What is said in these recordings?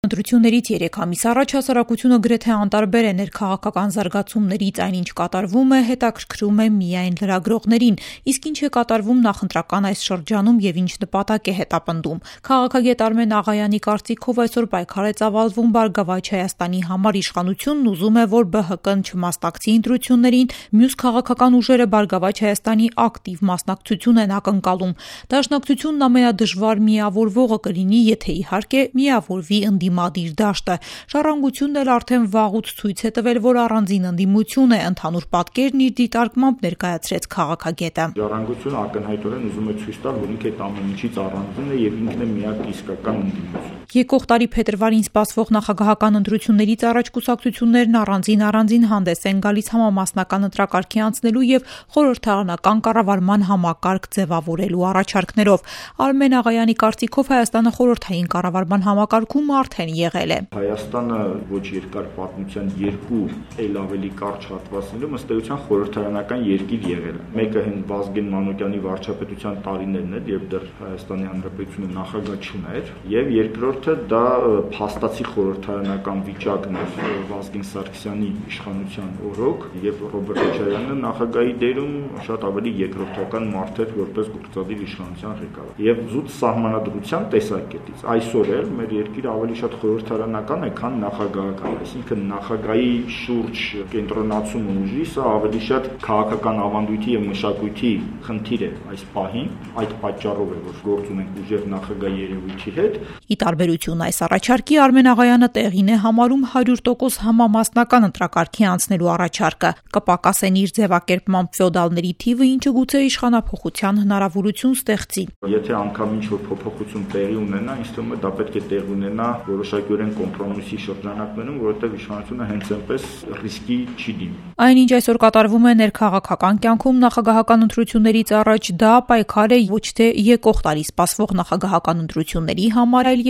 Ընտրություններից 3 ամիս առաջ հասարակությունը գրեթե անտարբեր է ներքաղաքական զարգացումներից, այնինչ կատարվում է հետաքրքրում է միայն լրագրողներին, իսկ ինչ է կատարվում նախընտրական այս շրջանում եւ ինչ նպատակ է հետապնդում։ Քաղաքագետ Արմեն Աղայանի կարծիքով այսօր պայքար է ծավալվում Բարգավաճ Հայաստանի համար, իշխանությունն ուզում է, որ ԲՀԿ-ն չմասնակցի ընտրություններին, մյուս քաղաքական ուժերը Բարգավաճ Հայաստանի ակտիվ մասնակցություն են ակնկալում։ Դաշնակցությունն ամենադժվար միավորվողը կլինի, եթե իհարկե միավորվի ընդդիմադիր դաշտը։ Ժառանգությունն էլ արդեն վաղուց ցույց է տվել, որ առանձին ընդդիմություն է, ընդհանուր պատկերն իր դիտարկմամբ ներկայացրեց քաղաքագետը։ Ժառանգությունը ակնհայտորեն ուզում է ցույց տալ, որ ինքը այդ ամեն ինչից առանձին է եւ ինքն է միակ իսկական ընդդիմությունը։ Եկող տարի փետրվարին սպասվող նախագահական ընտրություններից առաջ կուսակցություններն առանձին հանդես են գալիս համամասնական ընտրակարգի անցնելու եւ խորհրդարանական կառավարման համակարգ ձևավորելու առաջարկներով։ Արմեն Աղայանի կարծիքով Հայաստանը խորհրդային կառավարման համակարգում արդեն եղել է։ Հայաստանը ոչ երկար պատմության երկու էլ ավելի կարճ հատվածներում ըստ էության խորհրդարանական երկիր եղել է։ Մեկը հենց Վազգեն Մանուկյանի վարչապետության տարիներն էր, երբ դեռ Հայաստանի Հանրապետությունը նախագահ չուներ, եւ երկրորդը դա փաստացի խորհրդարանական վիճակն էր Վազգեն Սարգսյանի իշխանության օրոք, եւ Ռոբերտ Քոչարյանը նախագահի դերում շատ ավելի երկրորդական մարդ էր որպես գործադիր իշխանության ղեկավար։ Եվ զուտ սահմանադրության տեսակետից այսօր էլ մեր երկիրը ավելի շատ խորհրդարանական է, քան նախագահական, այսինքն նախագահի շուրջ կենտրոնացումը ուժի, սա ավելի շատ քաղաքական ավանդույթի եւ մշակույթի խնդիր է այս պահին, այդ պատճառով է, որ գործ ունենք ուժեղ նախագահի երևույթի հետ։ Ի տարբերություն այս առաջարկի Արմեն Աղայանը տեղին է համարում 100% համամասնական ընտրակարգի անցնելու առաջարկը, կպակասեն իր ձևակերպմամբ ֆեոդալների թիվը, ինչը գուցե իշխանափոխության հնարավորություն ստեղծի։ Եթե անգամ ինչ-որ փոփոխություն տեղի ունենա, ինձ թվում է դա պետք է տեղի ունենա որոշակիորեն կոմպրոմիսի շրջանակներում, որովհետև իշխանությունը հենց այնպես ռիսկի չի դիմի։ Այնինչ այսօր կատարվում է ներքաղաքական կյանքում նախագահական ընտրություններից առաջ, դա պայքար է ոչ թե եկող տարի սպասվող նախագահական ընտրությունների համար, այլ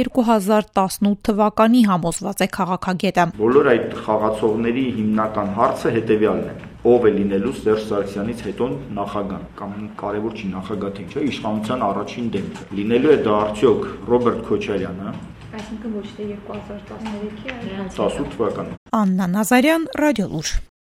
2018 թվականի, համոզված է քաղաքագետը։ Բոլոր այդ խաղացողների հիմնական հարցը հետևյալն է. ով է լինելու Սերժ Սարգսյանից հետո նախագահ, կամ կարևոր չի նախագահ թե ինչ է, իշխանության առաջին դեմքը։ Լինելու է դա արդյոք Ռոբերտ Քոչարյանը, այսինքն ոչ թե 2013-ի, այլ 18 թվականը։ Աննա Նազարյան, Ռադիոլուր։